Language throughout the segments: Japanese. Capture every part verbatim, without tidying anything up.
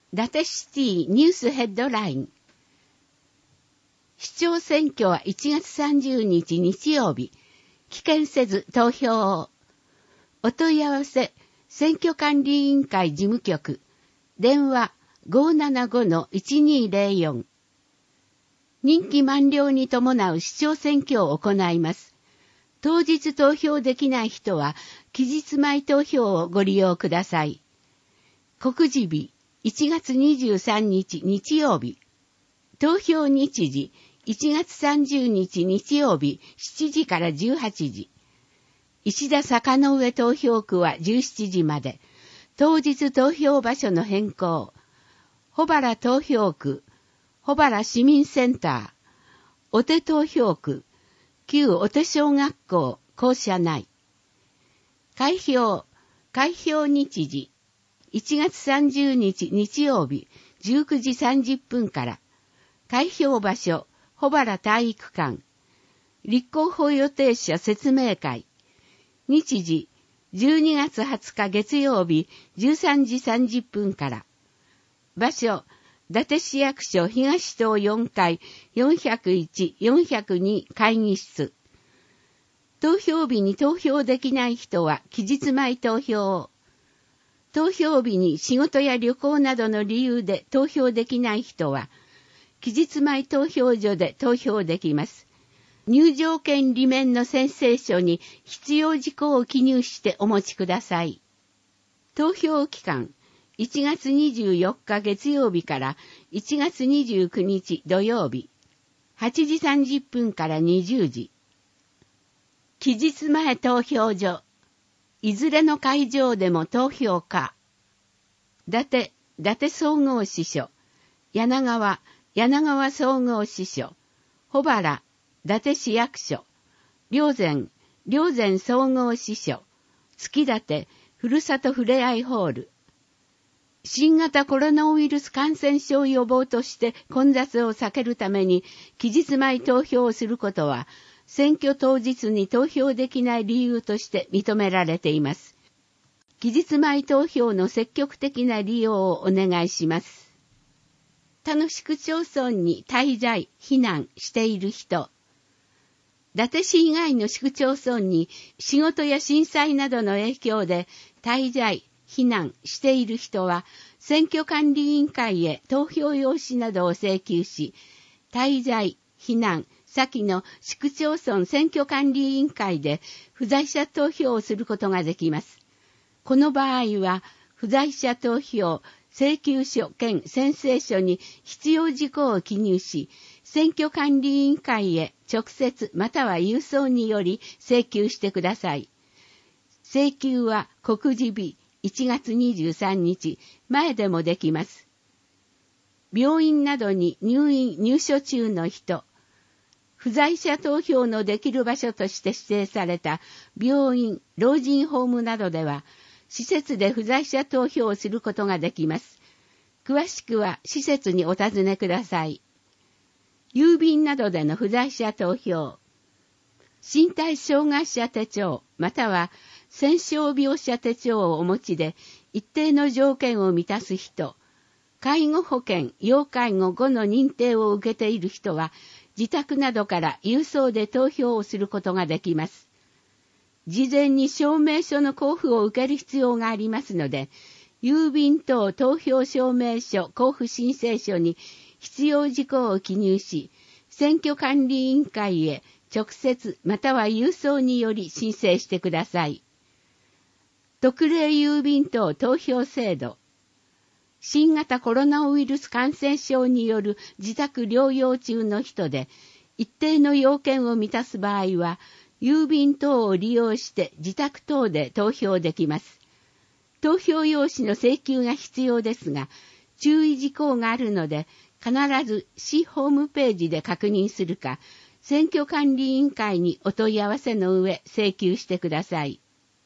伊達シティニュースヘッドライン。市長選挙はいちがつさんじゅうにち日曜日。棄権せず投票を。お問い合わせ、選挙管理委員会事務局。電話 ごーななごのいちにーぜろよん。任期満了に伴う市長選挙を行います。当日投票できない人は、期日前投票をご利用ください。告示日、いちがつにじゅうさんにち日曜日。投票日時、いちがつさんじゅうにち日曜日しちじからじゅうはちじ。石田坂の上投票区はじゅうしちじまで。当日投票場所の変更。保原投票区、保原市民センター、お手投票区、旧お手小学校校舎内。開票、開票日時、いちがつさんじゅうにち日曜日じゅうくじさんじゅっぷんから。開票場所、保原体育館。立候補予定者説明会。日時、じゅうにがつはつか月曜日じゅうさんじさんじゅっぷんから。場所、伊達市役所東棟よんかいよんひゃくいち、よんひゃくに会議室。投票日に投票できない人は期日前投票を。投票日に仕事や旅行などの理由で投票できない人は、期日前投票所で投票できます。入場券裏面の宣誓書に必要事項を記入してお持ちください。投票期間、いちがつにじゅうよっか月曜日からいちがつにじゅうくにち土曜日、はちじさんじゅっぷんからにじゅうじ。期日前投票所、いずれの会場でも投票可。伊達、伊達総合支所、柳川、柳川総合支所、保原、伊達市役所、霊山、霊山総合支所、月立、ふるさとふれあいホール。新型コロナウイルス感染症予防として混雑を避けるために期日前投票をすることは、選挙当日に投票できない理由として認められています。期日前投票の積極的な利用をお願いします。他の市区町村に滞在、避難している人。伊達市以外の市区町村に仕事や震災などの影響で滞在、避難している人は、選挙管理委員会へ投票用紙などを請求し、滞在、避難、先の市区町村選挙管理委員会で不在者投票をすることができます。この場合は、不在者投票、請求書兼宣誓書に必要事項を記入し、選挙管理委員会へ直接または郵送により請求してください。請求は告示日いちがつにじゅうさんにち前でもできます。病院などに入院入所中の人、不在者投票のできる場所として指定された病院、老人ホームなどでは、施設で不在者投票をすることができます。詳しくは施設にお尋ねください。郵便などでの不在者投票。身体障害者手帳または戦傷病者手帳をお持ちで一定の条件を満たす人、介護保険、要介護ごの認定を受けている人は自宅などから郵送で投票をすることができます。事前に証明書の交付を受ける必要がありますので、郵便等投票証明書交付申請書に必要事項を記入し、選挙管理委員会へ直接または郵送により申請してください。特例郵便等投票制度。新型コロナウイルス感染症による自宅療養中の人で、一定の要件を満たす場合は、郵便等を利用して自宅等で投票できます。投票用紙の請求が必要ですが、注意事項があるので、必ず市ホームページで確認するか、選挙管理委員会にお問い合わせの上請求してください。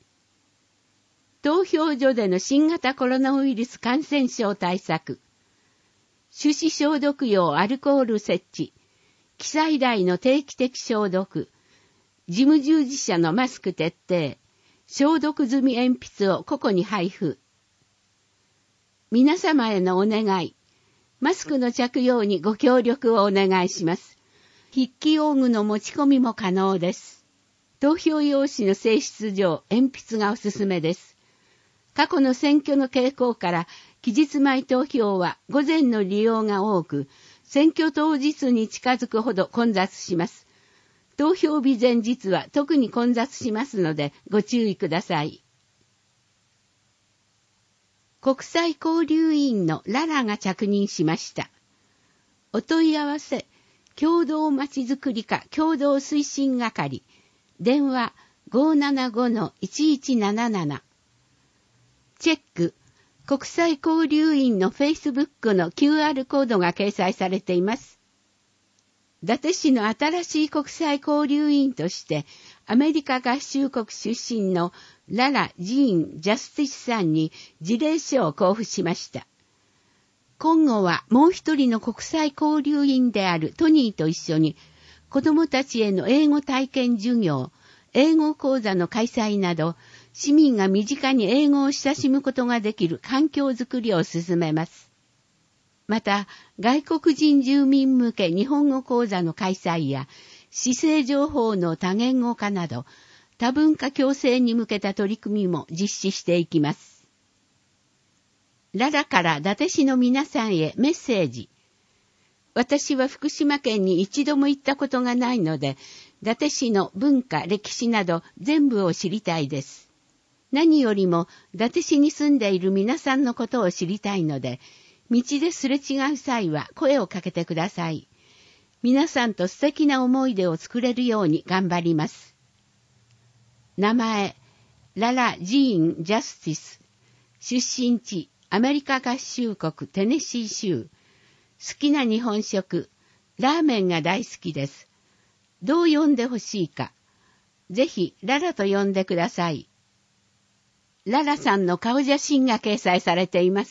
投票所での新型コロナウイルス感染症対策。手指消毒用アルコール設置。記載台の定期的消毒。事務従事者のマスク徹底。消毒済み鉛筆を個々に配布。 皆様へのお願い。マスクの着用にご協力をお願いします。筆記用具の持ち込みも可能です。投票用紙の性質上、鉛筆がおすすめです。過去の選挙の傾向から、期日前投票は午前の利用が多く、選挙当日に近づくほど混雑します。投票日前日は特に混雑しますのでご注意ください。国際交流委員のララが着任しました。お問い合わせ、共同まちづくり課共同推進係、電話 ごーななごのいちいちなななな。チェック、国際交流員の Facebook の キューアール コードが掲載されています。伊達市の新しい国際交流員として、アメリカ合衆国出身のララ・ジーン・ジャスティスさんに辞令書を交付しました。今後はもう一人の国際交流員であるトニーと一緒に、子どもたちへの英語体験授業、英語講座の開催など、市民が身近に英語を親しむことができる環境づくりを進めます。また、外国人住民向け日本語講座の開催や、市政情報の多言語化など、多文化共生に向けた取り組みも実施していきます。ララから伊達市の皆さんへメッセージ。私は福島県に一度も行ったことがないので、伊達市の文化、歴史など全部を知りたいです。何よりも伊達市に住んでいる皆さんのことを知りたいので、道ですれ違う際は声をかけてください。皆さんと素敵な思い出を作れるように頑張ります。名前、ララ・ジーン・ジャスティス。出身地、アメリカ合衆国テネシー州。好きな日本食、ラーメンが大好きです。どう呼んでほしいか。ぜひ、ララと呼んでください。ララさんの顔写真が掲載されています。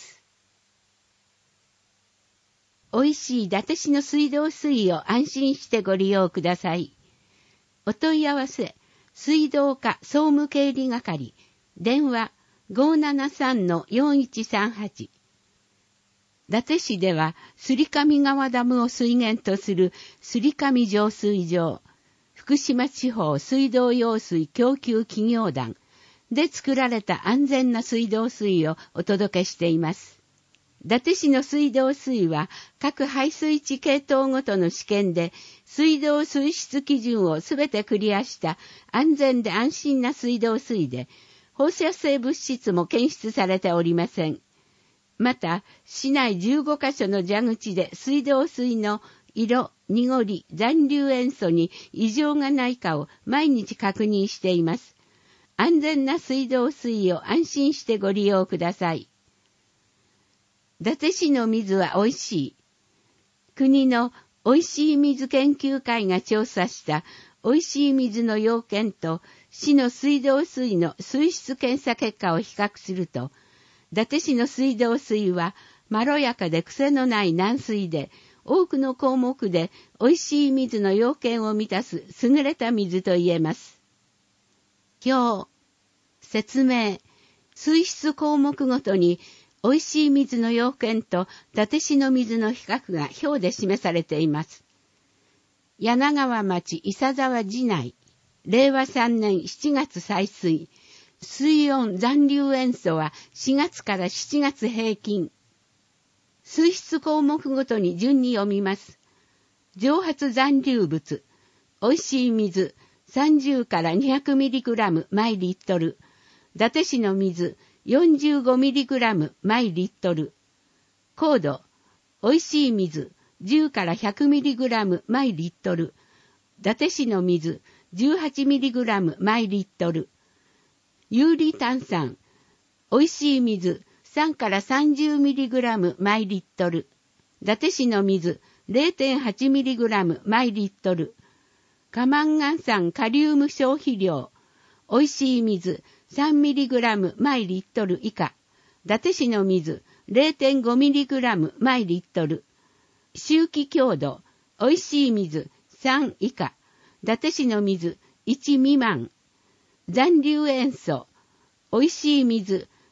美味しい伊達市の水道水を安心してご利用ください。お問い合わせ、水道課総務経理係、電話 ごーななさんのよんいちさんはち。伊達市では、すりかみ川ダムを水源とするすりかみ浄水場、福島地方水道用水供給企業団で作られた安全な水道水をお届けしています。伊達市の水道水は各排水地系統ごとの試験で水道水質基準をすべてクリアした安全で安心な水道水で放射性物質も検出されておりません。また、市内じゅうごカ所の蛇口で水道水の色、濁り、残留塩素に異常がないかを毎日確認しています。安全な水道水を安心してご利用ください。伊達市の水はおいしい。国のおいしい水研究会が調査したおいしい水の要件と市の水道水の水質検査結果を比較すると、伊達市の水道水はまろやかで癖のない軟水で、多くの項目でおいしい水の要件を満たす優れた水と言えます。表、説明、水質項目ごとにおいしい水の要件と伊達市の水の比較が表で示されています。柳川町伊佐沢寺内、れいわさんねんしちがつ採水、水温残留塩素はしがつからしちがつ平均。水質項目ごとに順に読みます。蒸発残留物、おいしい水、さんじゅうからにひゃくミリグラム 毎リットル。伊達市の水、よんじゅうごミリグラム 毎リットル。硬度、おいしい水、じゅうからひゃくミリグラム 毎リットル。伊達市の水、じゅうはちミリグラム 毎リットル。有利炭酸、おいしい水、さんからさんじゅうミリグラム 毎リットル。伊達市の水、れいてんはちミリグラム 毎リットル。過マンガン酸カリウム消費量、おいしい水、さんミリグラム 毎リットル以下。伊達市の水、れいてんごミリグラム 毎リットル。周期強度、おいしい水、さん以下。伊達市の水、いち未満。残留塩素、おいしい水、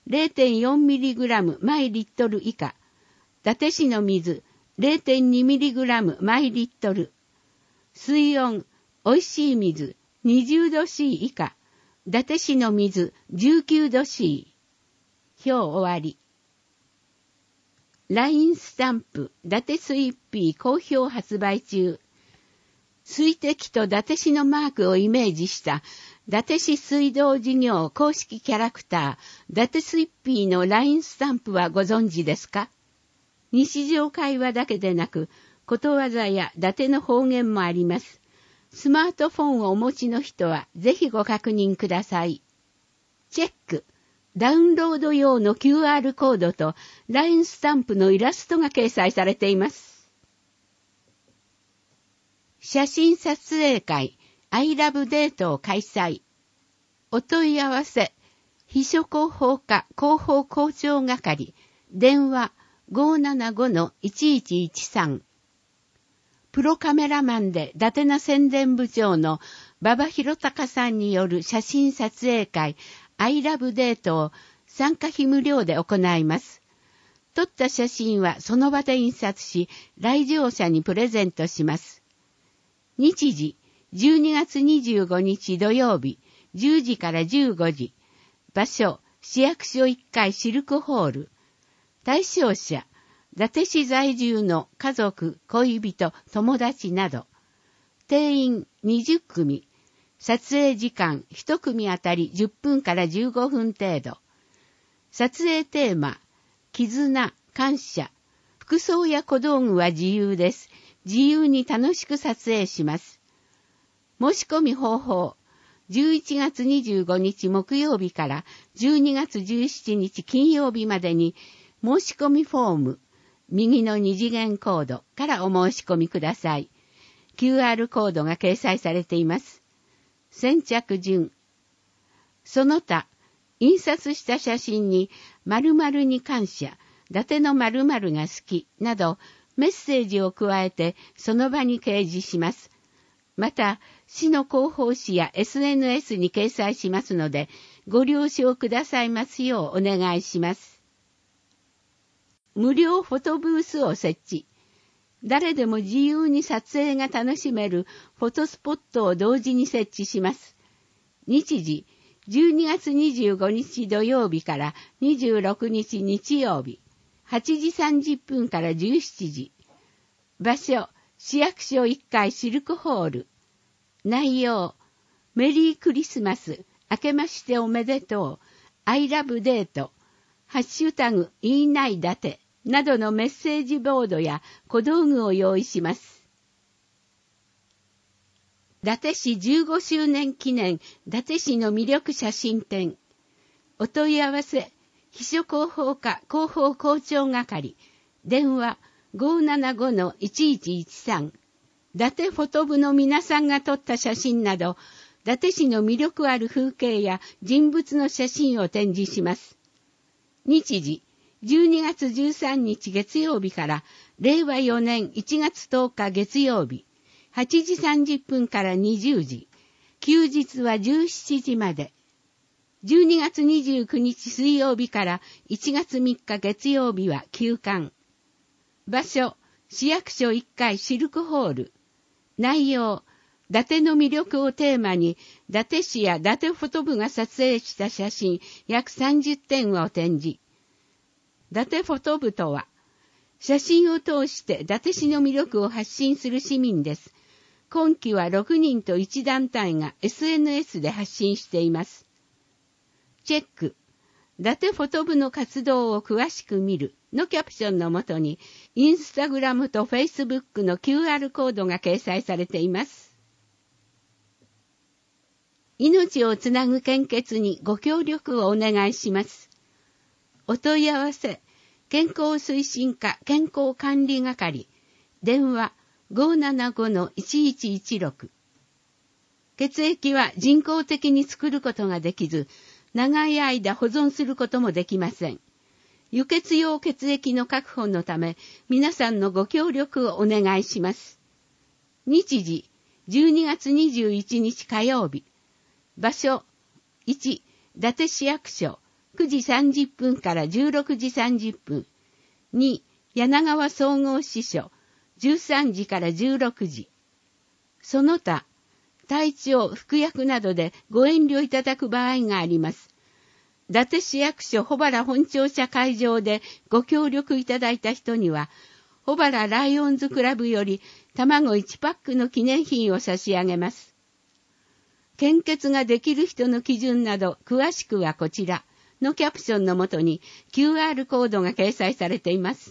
ゼロテンよんミリグラム 毎リットル以下。伊達市の水 ゼロテンにミリグラム 毎リットル。水温、おいしい水にじゅうど C 以下。伊達市の水じゅうきゅうど C。表終わり。ライン スタンプ、伊達水一品好評発売中。水滴と伊達市のマークをイメージした伊達市水道事業公式キャラクター、伊達水一品のラインスタンプはご存知ですか？日常会話だけでなく、ことわざや伊達の方言もあります。スマートフォンをお持ちの人はぜひご確認ください。チェック。ダウンロード用の キューアール コードと ライン スタンプのイラストが掲載されています。写真撮影会 I love デートを開催。お問い合わせ、秘書広報課広報校長係、電話 ごーななごのいちいちいちさん。プロカメラマンで伊達な宣伝部長の馬場博隆さんによる写真撮影会I love デートを参加費無料で行います。撮った写真はその場で印刷し、来場者にプレゼントします。日時、じゅうにがつにじゅうごにち土曜日、じゅうじからじゅうごじ。場所、市役所いっかいシルクホール。対象者、伊達市在住の家族、恋人、友達など。定員にじゅっくみ。撮影時間いち組あたりじゅっぷんからじゅうごふん程度。撮影テーマ、絆、感謝。服装や小道具は自由です。自由に楽しく撮影します。申し込み方法、じゅういちがつにじゅうごにち木曜日からじゅうにがつじゅうしちにち金曜日までに申し込みフォーム、右の二次元コードからお申し込みください。キューアール コードが掲載されています。先着順。その他、印刷した写真に〇〇に感謝、伊達の〇〇が好きなどメッセージを加えてその場に掲示します。また、市の広報誌や エスエヌエス に掲載しますので、ご了承くださいますようお願いします。無料フォトブースを設置。誰でも自由に撮影が楽しめるフォトスポットを同時に設置します。日時、じゅうにがつにじゅうごにち土曜日からにじゅうろくにち日曜日、はちじさんじゅっぷんからじゅうしちじ。場所、市役所いっかいシルクホール。内容、メリークリスマス、明けましておめでとう、I love デート、ハッシュタグ、言いない伊達などのメッセージボードや小道具を用意します。伊達市じゅうごしゅうねん記念伊達市の魅力写真展。お問い合わせ、秘書広報課広報校長係、電話 ごーななごのいちいちいちさん。伊達フォト部の皆さんが撮った写真など、伊達市の魅力ある風景や人物の写真を展示します。日時、じゅうにがつじゅうさんにち月曜日かられいわよねんいちがつとおか月曜日、はちじさんじゅっぷんからにじゅうじ、休日はじゅうしちじまで。じゅうにがつにじゅうくにち水曜日からいちがつみっか月曜日は休館。場所、市役所いっかいシルクホール。内容、伊達の魅力をテーマに、伊達市や伊達フォト部が撮影した写真約さんじゅってんを展示。伊達フォト部とは、写真を通して伊達市の魅力を発信する市民です。今期はろくにんといち団体が エスエヌエス で発信しています。チェック。伊達フォト部の活動を詳しく見るのキャプションのもとに、インスタグラムとフェイスブックの キューアール コードが掲載されています。命をつなぐ献血にご協力をお願いします。お問い合わせ、健康推進課健康管理係、電話 ごーななごのいちいちいちろく。血液は人工的に作ることができず、長い間保存することもできません。輸血用血液の確保のため、皆さんのご協力をお願いします。日時、じゅうにがつにじゅういちにち火曜日。場所、いち、伊達市役所、 くじさんじゅっぷんからじゅうろくじさんじゅっぷん。に、柳川総合支所、じゅうさんじからじゅうろくじ。その他、隊長、副役などでご遠慮いただく場合があります。伊達市役所保原本庁舎会場でご協力いただいた人には、保原ライオンズクラブより卵いちパックの記念品を差し上げます。献血ができる人の基準など詳しくはこちらのキャプションのもとに キューアール コードが掲載されています。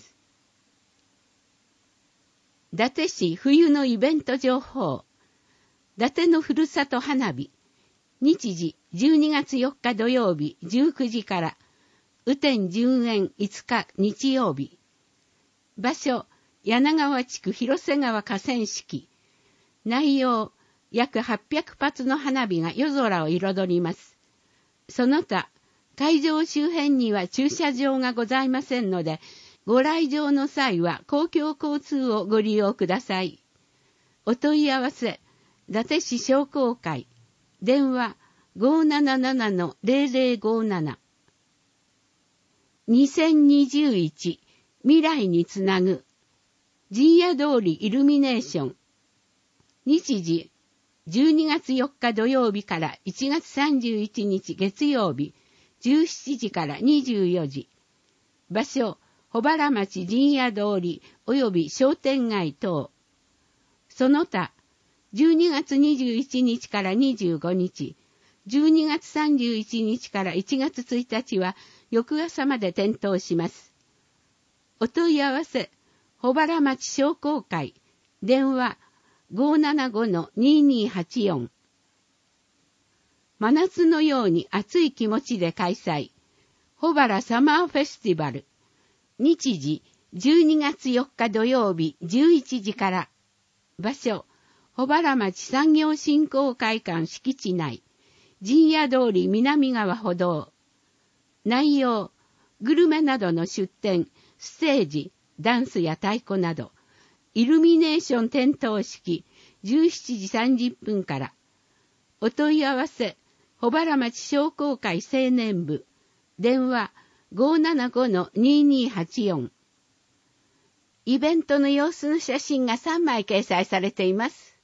伊達市冬のイベント情報。伊達のふるさと花火。日時じゅうにがつよっか土曜日じゅうくじから。雨天順延いつか日曜日。場所、柳川地区広瀬川河川敷。内容、約はっぴゃくぱつの花火が夜空を彩ります。その他、会場周辺には駐車場がございませんので、ご来場の際は公共交通をご利用ください。お問い合わせ、伊達市商工会、電話 ごーななななのゼロゼロごーなな。にせんにじゅういち未来につなぐ陣屋通りイルミネーション。日時じゅうにがつよっか土曜日からいちがつさんじゅういちにち月曜日じゅうしちじからにじゅうよじ。場所、保原町陣屋通り及び商店街等。その他、じゅうにがつにじゅういちにちからにじゅうごにち、じゅうにがつさんじゅういちにちからいちがつついたちは翌朝まで点灯します。お問い合わせ、保原町商工会、電話 ごーななごのにーにーはちよん。真夏のように熱い気持ちで開催。保原サマーフェスティバル。日時じゅうにがつよっか土曜日じゅういちじから。場所、保原町産業振興会館敷地内。陣屋通り南側歩道。内容、グルメなどの出店、ステージ、ダンスや太鼓など、イルミネーション点灯式、じゅうしちじさんじゅっぷんから。お問い合わせ、保原町商工会青年部、電話 ごーななごのにーにーはちよん。イベントの様子の写真がさんまい掲載されています。